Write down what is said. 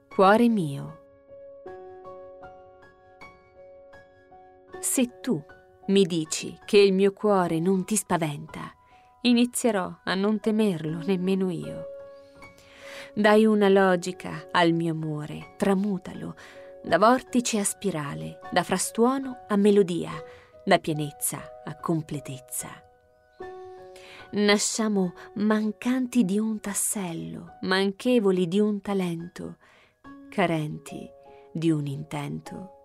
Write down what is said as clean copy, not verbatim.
Cuore mio. Se tu mi dici che il mio cuore non ti spaventa, inizierò a non temerlo nemmeno io. Dai una logica al mio amore, tramutalo da vortice a spirale, da frastuono a melodia, da pienezza a completezza. Nasciamo mancanti di un tassello, manchevoli di un talento, carenti di un intento.